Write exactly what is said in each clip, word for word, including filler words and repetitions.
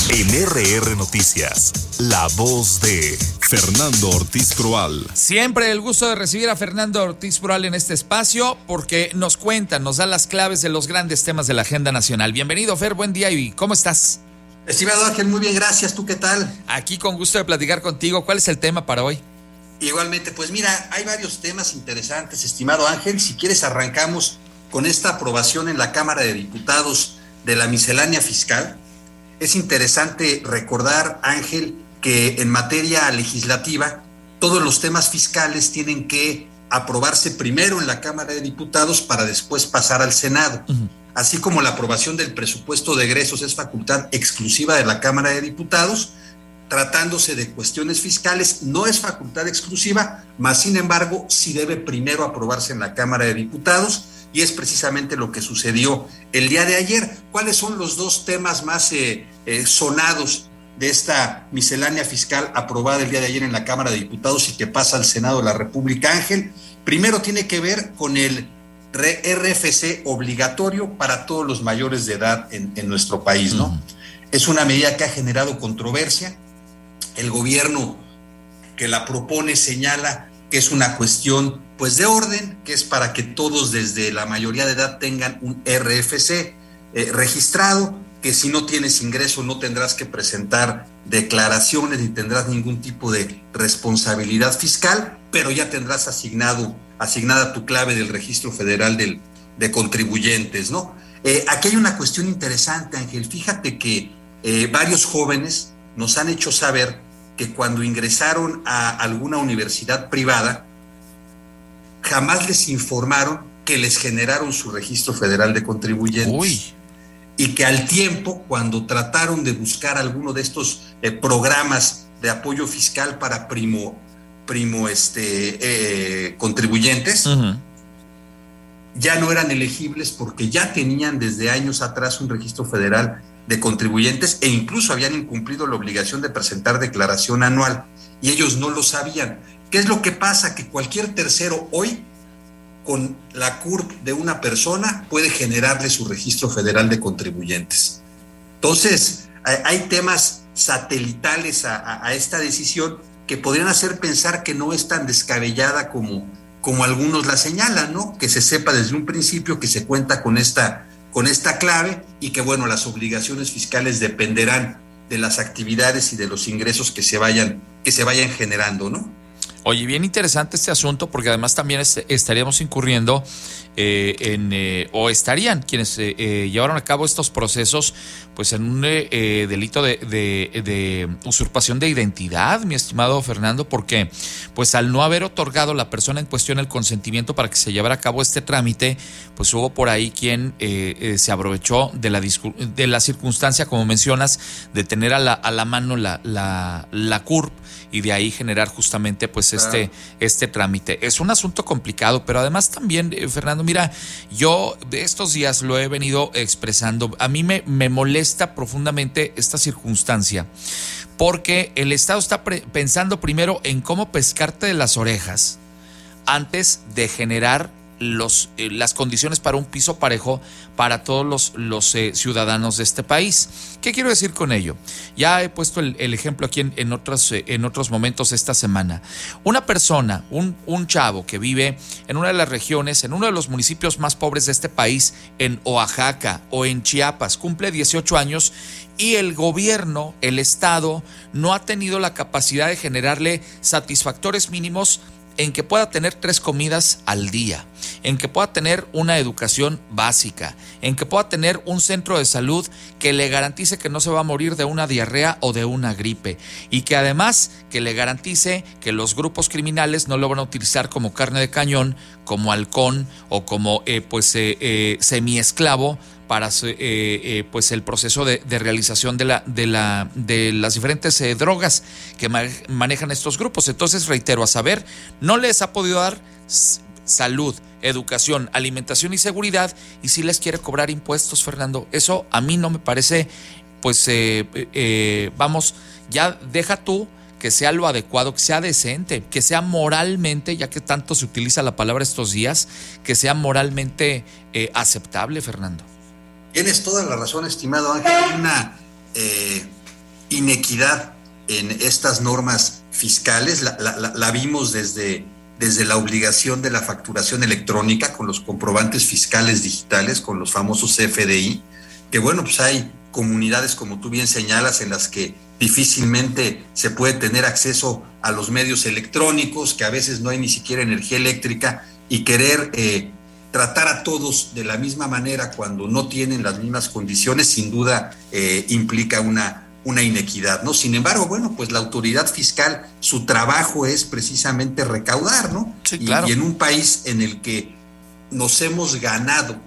En R R Noticias, la voz de Fernando Ortiz Proal. Siempre el gusto de recibir a Fernando Ortiz Proal en este espacio porque nos cuenta, nos da las claves de los grandes temas de la agenda nacional. Bienvenido, Fer, buen día y ¿cómo estás? Estimado Ángel, muy bien, gracias. ¿Tú qué tal? Aquí con gusto de platicar contigo. ¿Cuál es el tema para hoy? Igualmente, pues mira, hay varios temas interesantes, estimado Ángel. Si quieres, arrancamos con esta aprobación en la Cámara de Diputados de la miscelánea fiscal. Es interesante recordar, Ángel, que en materia legislativa todos los temas fiscales tienen que aprobarse primero en la Cámara de Diputados para después pasar al Senado. Uh-huh. Así como la aprobación del presupuesto de egresos es facultad exclusiva de la Cámara de Diputados, tratándose de cuestiones fiscales no es facultad exclusiva, mas sin embargo sí debe primero aprobarse en la Cámara de Diputados. Y es precisamente lo que sucedió el día de ayer. ¿Cuáles son los dos temas más eh, eh, sonados de esta miscelánea fiscal aprobada el día de ayer en la Cámara de Diputados y que pasa al Senado de la República, Ángel? Primero tiene que ver con el R F C obligatorio para todos los mayores de edad en, en nuestro país, ¿no? Uh-huh. Es una medida que ha generado controversia. El gobierno que la propone señala que es una cuestión pues de orden, que es para que todos desde la mayoría de edad tengan un R F C eh, registrado, que si no tienes ingreso no tendrás que presentar declaraciones ni tendrás ningún tipo de responsabilidad fiscal, pero ya tendrás asignado, asignada tu clave del Registro Federal del, de Contribuyentes, ¿no? Eh, aquí hay una cuestión interesante, Ángel. Fíjate que eh, varios jóvenes nos han hecho saber que cuando ingresaron a alguna universidad privada, jamás les informaron que les generaron su registro federal de contribuyentes. Uy. Y que al tiempo, cuando trataron de buscar alguno de estos eh, programas de apoyo fiscal para primo, primo este, eh, contribuyentes, uh-huh. ya no eran elegibles porque ya tenían desde años atrás un registro federal de contribuyentes e incluso habían incumplido la obligación de presentar declaración anual y ellos no lo sabían. ¿Qué es lo que pasa? Que cualquier tercero hoy, con la C U R P de una persona, puede generarle su registro federal de contribuyentes. Entonces, hay temas satelitales a, a, a esta decisión que podrían hacer pensar que no es tan descabellada como, como algunos la señalan, ¿no? Que se sepa desde un principio que se cuenta con esta, con esta clave y que, bueno, las obligaciones fiscales dependerán de las actividades y de los ingresos que se vayan, que se vayan generando, ¿no? Oye, bien interesante este asunto porque además también est- estaríamos incurriendo eh, en, eh, o estarían quienes eh, eh, llevaron a cabo estos procesos pues en un eh, eh, delito de, de, de usurpación de identidad, mi estimado Fernando, porque pues al no haber otorgado la persona en cuestión el consentimiento para que se llevara a cabo este trámite, pues hubo por ahí quien eh, eh, se aprovechó de la, discu- de la circunstancia, como mencionas, de tener a la, a la mano la, la, la C U R P y de ahí generar justamente pues este, este trámite. Es un asunto complicado, pero además también, eh, Fernando, mira, yo de estos días lo he venido expresando. A mí me, me molesta profundamente esta circunstancia porque el Estado está pre- pensando primero en cómo pescarte de las orejas antes de generar los, eh, las condiciones para un piso parejo para todos los, los eh, ciudadanos de este país. ¿Qué quiero decir con ello? Ya he puesto el, el ejemplo aquí en, en, otros, eh, en otros momentos esta semana. Una persona, un, un chavo que vive en una de las regiones, en uno de los municipios más pobres de este país, en Oaxaca o en Chiapas, cumple dieciocho años y el gobierno, el Estado, no ha tenido la capacidad de generarle satisfactores mínimos en que pueda tener tres comidas al día, en que pueda tener una educación básica, en que pueda tener un centro de salud que le garantice que no se va a morir de una diarrea o de una gripe y que además que le garantice que los grupos criminales no lo van a utilizar como carne de cañón, como halcón o como eh, pues eh, eh, semiesclavo para eh, eh, pues el proceso de, de realización de, la, de, la, de las diferentes eh, drogas que ma- manejan estos grupos. Entonces, reitero, a saber, no les ha podido dar s- salud, educación, alimentación y seguridad, y si les quiere cobrar impuestos, Fernando. Eso a mí no me parece, pues, eh, eh, vamos, ya deja tú que sea lo adecuado, que sea decente, que sea moralmente, ya que tanto se utiliza la palabra estos días, que sea moralmente eh, aceptable, Fernando. Tienes toda la razón, estimado Ángel. Hay una, eh, inequidad en estas normas fiscales, la, la, la vimos desde, desde la obligación de la facturación electrónica con los comprobantes fiscales digitales, con los famosos C F D I, que bueno, pues hay comunidades, como tú bien señalas, en las que difícilmente se puede tener acceso a los medios electrónicos, que a veces no hay ni siquiera energía eléctrica, y querer eh, tratar a todos de la misma manera cuando no tienen las mismas condiciones, sin duda eh, implica una, una inequidad, ¿no? Sin embargo, bueno, pues la autoridad fiscal, su trabajo es precisamente recaudar, ¿no? Sí, claro. y, y en un país en el que nos hemos ganado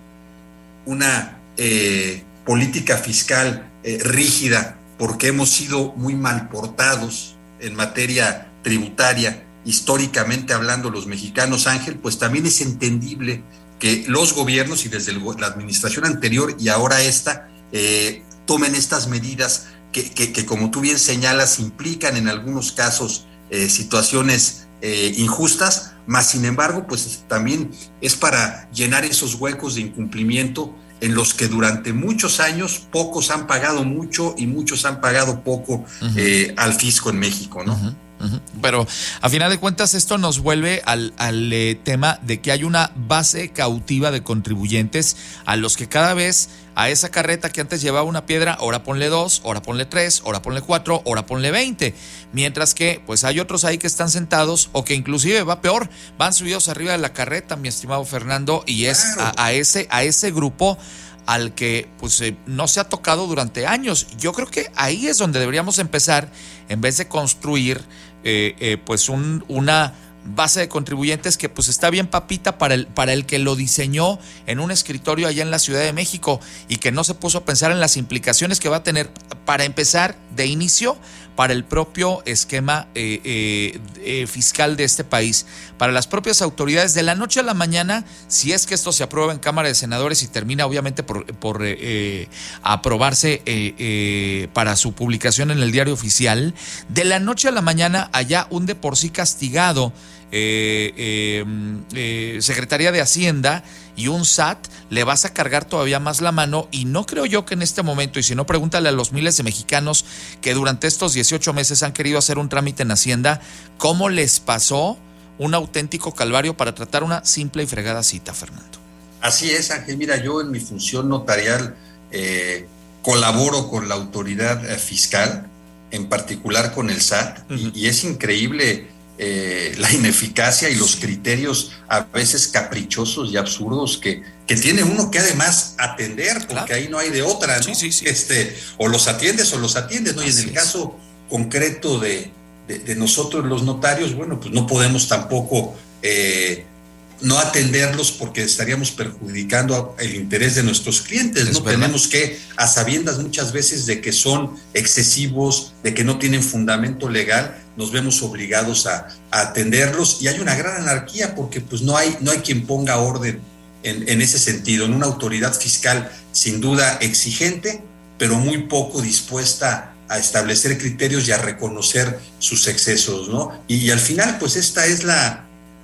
una eh, política fiscal eh, rígida, porque hemos sido muy mal portados en materia tributaria, históricamente hablando los mexicanos, Ángel, pues también es entendible que los gobiernos, y desde el, la administración anterior y ahora esta, eh, tomen estas medidas que, que, que, como tú bien señalas, implican en algunos casos eh, situaciones eh, injustas, más sin embargo, pues también es para llenar esos huecos de incumplimiento en los que durante muchos años pocos han pagado mucho y muchos han pagado poco uh-huh. eh, al fisco en México, ¿no? Uh-huh. Uh-huh. Pero a final de cuentas esto nos vuelve al, al eh, tema de que hay una base cautiva de contribuyentes a los que cada vez a esa carreta que antes llevaba una piedra, ahora ponle dos, ahora ponle tres, ahora ponle cuatro, ahora ponle veinte, mientras que pues hay otros ahí que están sentados o que inclusive va peor, van subidos arriba de la carreta, mi estimado Fernando, y es a, a ese a ese grupo al que pues eh, no se ha tocado durante años. Yo creo que ahí es donde deberíamos empezar, en vez de construir eh, eh, pues un, una base de contribuyentes que pues está bien papita para el, para el que lo diseñó en un escritorio allá en la Ciudad de México y que no se puso a pensar en las implicaciones que va a tener, para empezar de inicio, para el propio esquema eh, eh, eh, fiscal de este país, para las propias autoridades. De la noche a la mañana, si es que esto se aprueba en Cámara de Senadores y termina obviamente por, por eh, aprobarse eh, eh, para su publicación en el Diario Oficial, de la noche a la mañana allá un de por sí castigado Eh, eh, eh, Secretaría de Hacienda y un S A T le vas a cargar todavía más la mano, y no creo yo que en este momento, y si no pregúntale a los miles de mexicanos que durante estos dieciocho meses han querido hacer un trámite en Hacienda, cómo les pasó un auténtico calvario para tratar una simple y fregada cita, Fernando. Así es, Ángel. Mira, yo en mi función notarial eh, colaboro con la autoridad eh, fiscal, en particular con el S A T, uh-huh. y, y es increíble Eh, la ineficacia y los criterios a veces caprichosos y absurdos que, que tiene uno que además atender, porque claro. ahí no hay de otra, ¿no? Sí, sí, sí. Este, o los atiendes o los atiendes, ¿no? Así y en el es. caso concreto de, de, de nosotros los notarios, bueno, pues no podemos tampoco eh, no atenderlos, porque estaríamos perjudicando el interés de nuestros clientes, es ¿no? Verdad. Tenemos que, a sabiendas muchas veces de que son excesivos, de que no tienen fundamento legal, nos vemos obligados a, a atenderlos, y hay una gran anarquía porque pues no hay, no hay quien ponga orden en, en ese sentido, en una autoridad fiscal sin duda exigente, pero muy poco dispuesta a establecer criterios y a reconocer sus excesos, ¿no? Y, y al final pues esta es la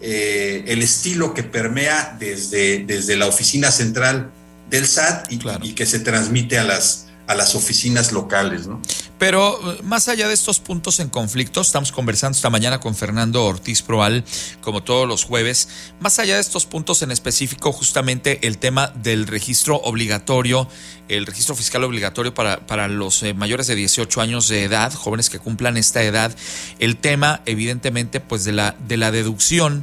eh, el estilo que permea desde, desde la oficina central del S A T y, claro. y que se transmite a las a las oficinas locales, ¿no? Pero más allá de estos puntos en conflicto, estamos conversando esta mañana con Fernando Ortiz Proal, como todos los jueves, más allá de estos puntos en específico, justamente el tema del registro obligatorio, el registro fiscal obligatorio para, para los eh, mayores de dieciocho años de edad, jóvenes que cumplan esta edad, el tema evidentemente pues de la, de la deducción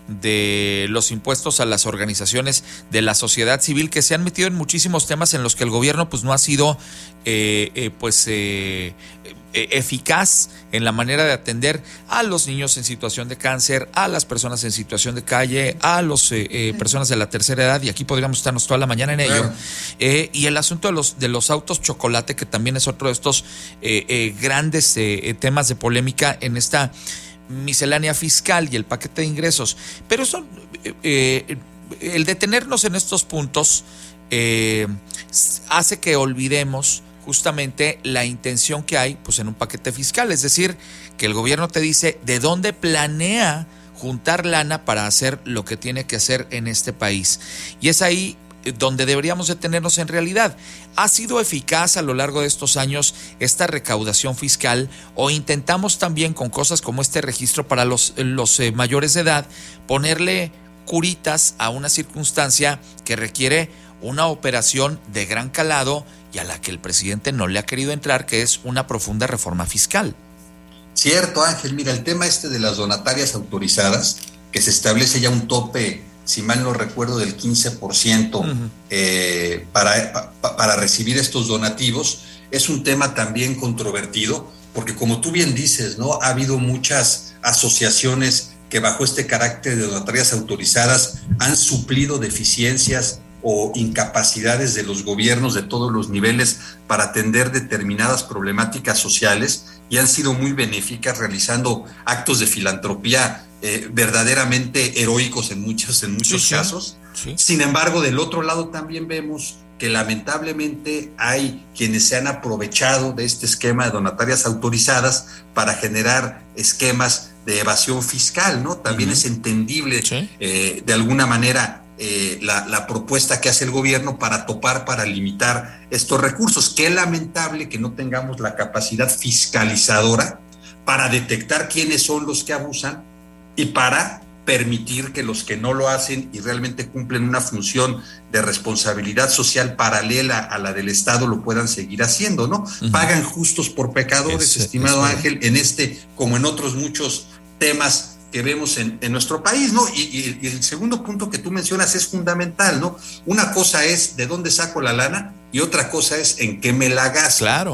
de los impuestos a las organizaciones de la sociedad civil, que se han metido en muchísimos temas en los que el gobierno pues no ha sido eh, eh, pues eh, eh, eficaz en la manera de atender a los niños en situación de cáncer, a las personas en situación de calle, a las eh, eh, personas de la tercera edad, y aquí podríamos estarnos toda la mañana en ello. Eh, y el asunto de los, de los autos chocolate, que también es otro de estos eh, eh, grandes eh, temas de polémica en esta miscelánea fiscal y el paquete de ingresos. Pero eso, eh, el detenernos en estos puntos eh, hace que olvidemos justamente la intención que hay pues en un paquete fiscal, es decir, que el gobierno te dice de dónde planea juntar lana para hacer lo que tiene que hacer en este país. Y es ahí donde deberíamos detenernos en realidad. ¿Ha sido eficaz a lo largo de estos años esta recaudación fiscal o intentamos también con cosas como este registro para los, los eh, mayores de edad ponerle curitas a una circunstancia que requiere una operación de gran calado y a la que el presidente no le ha querido entrar, que es una profunda reforma fiscal? Cierto, Ángel. Mira, el tema este de las donatarias autorizadas, que se establece ya un tope, si mal no recuerdo, del quince por ciento uh-huh. eh, para, pa, para recibir estos donativos, es un tema también controvertido, porque como tú bien dices, ¿no? Ha habido muchas asociaciones que bajo este carácter de donatarias autorizadas han suplido deficiencias o incapacidades de los gobiernos de todos los niveles para atender determinadas problemáticas sociales y han sido muy benéficas realizando actos de filantropía eh, verdaderamente heroicos en muchos, en muchos sí, casos. Sí. Sin embargo, del otro lado también vemos que lamentablemente hay quienes se han aprovechado de este esquema de donatarias autorizadas para generar esquemas de evasión fiscal, ¿no? También uh-huh. es entendible sí. eh, de alguna manera Eh, la, la propuesta que hace el gobierno para topar, para limitar estos recursos. Qué lamentable que no tengamos la capacidad fiscalizadora para detectar quiénes son los que abusan y para permitir que los que no lo hacen y realmente cumplen una función de responsabilidad social paralela a la del Estado lo puedan seguir haciendo, ¿no? Uh-huh. Pagan justos por pecadores, es, estimado es Ángel, en este como en otros muchos temas que vemos en, en nuestro país, ¿no? Y, y, y el segundo punto que tú mencionas es fundamental, ¿no? Una cosa es de dónde saco la lana y otra cosa es en qué me la gasto. Claro.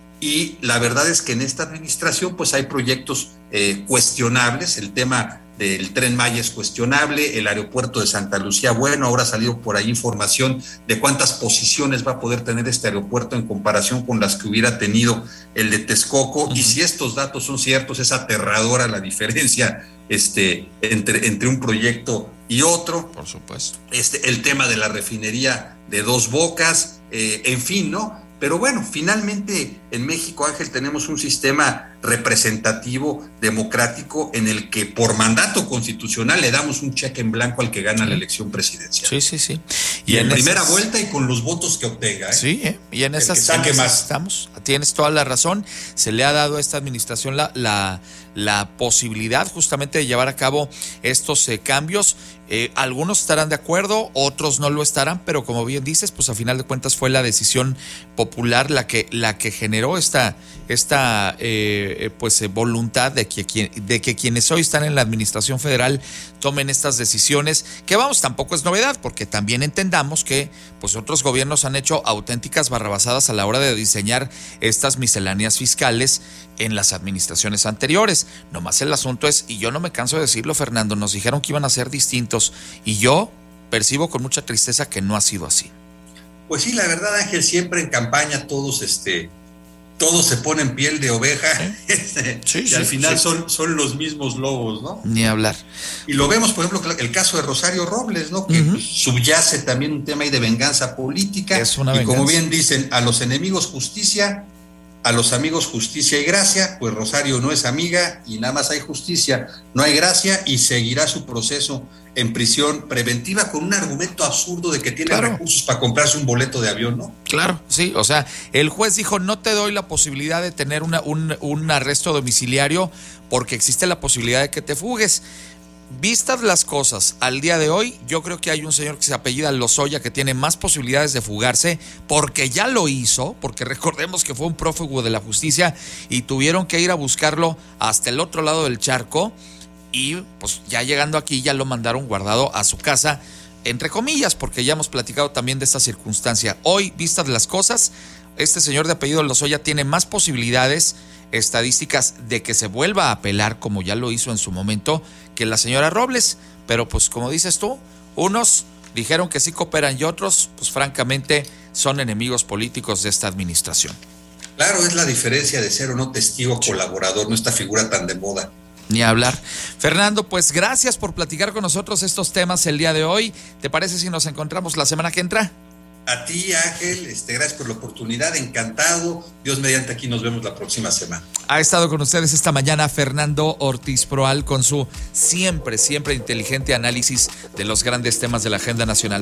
Y la verdad es que en esta administración pues hay proyectos eh, cuestionables. El tema del Tren Maya es cuestionable, el aeropuerto de Santa Lucía, bueno, ahora ha salido por ahí información de cuántas posiciones va a poder tener este aeropuerto en comparación con las que hubiera tenido el de Texcoco, uh-huh. y si estos datos son ciertos, es aterradora la diferencia este, entre, entre un proyecto y otro. Por supuesto. Este, el tema de la refinería de Dos Bocas, eh, en fin, ¿no? Pero bueno, finalmente en México, Ángel, tenemos un sistema representativo, democrático, en el que por mandato constitucional le damos un cheque en blanco al que gana sí. la elección presidencial. Sí, sí, sí. Y, y en, en primera esas... vuelta y con los votos que obtenga. ¿eh? Sí, ¿eh? Y en esas, en esas estamos. Tienes toda la razón. Se le ha dado a esta administración la, la, la posibilidad justamente de llevar a cabo estos eh, cambios. Eh, algunos estarán de acuerdo, otros no lo estarán, pero como bien dices, pues a final de cuentas fue la decisión popular la que, la que generó esta, esta eh, pues eh, voluntad de que, de que quienes hoy están en la administración federal tomen estas decisiones, que vamos, tampoco es novedad, porque también entendamos que pues otros gobiernos han hecho auténticas barrabasadas a la hora de diseñar estas misceláneas fiscales en las administraciones anteriores. Nomás el asunto es, y yo no me canso de decirlo, Fernando, nos dijeron que iban a ser distintos y yo percibo con mucha tristeza que no ha sido así. Pues sí, la verdad, Ángel, siempre en campaña todos este todos se ponen piel de oveja, ¿eh? sí, y sí, al final sí. son, son los mismos lobos, ¿no? Ni hablar. Y lo vemos, por ejemplo, el caso de Rosario Robles, ¿no? Que uh-huh. subyace también un tema ahí de venganza política. Es una y venganza. Como bien dicen, a los enemigos justicia, a los amigos justicia y gracia, pues Rosario no es amiga y nada más hay justicia, no hay gracia y seguirá su proceso en prisión preventiva con un argumento absurdo de que tiene claro. recursos para comprarse un boleto de avión, ¿no? Claro, sí, o sea, el juez dijo, no te doy la posibilidad de tener una, un, un arresto domiciliario porque existe la posibilidad de que te fugues. Vistas las cosas al día de hoy, yo creo que hay un señor que se apellida Lozoya que tiene más posibilidades de fugarse porque ya lo hizo, porque recordemos que fue un prófugo de la justicia y tuvieron que ir a buscarlo hasta el otro lado del charco y pues ya llegando aquí ya lo mandaron guardado a su casa, entre comillas, porque ya hemos platicado también de esta circunstancia. Hoy, vistas las cosas, este señor de apellido Lozoya tiene más posibilidades estadísticas de que se vuelva a apelar, como ya lo hizo en su momento, que la señora Robles, pero pues como dices tú, unos dijeron que sí cooperan y otros, pues francamente, son enemigos políticos de esta administración. Claro, es la diferencia de ser o no testigo colaborador, no esta figura tan de moda. Ni hablar. Fernando, pues gracias por platicar con nosotros estos temas el día de hoy. ¿Te parece si nos encontramos la semana que entra? A ti, Ángel, este, gracias por la oportunidad, encantado. Dios mediante, aquí nos vemos la próxima semana. Ha estado con ustedes esta mañana Fernando Ortiz Proal con su siempre, siempre inteligente análisis de los grandes temas de la agenda nacional.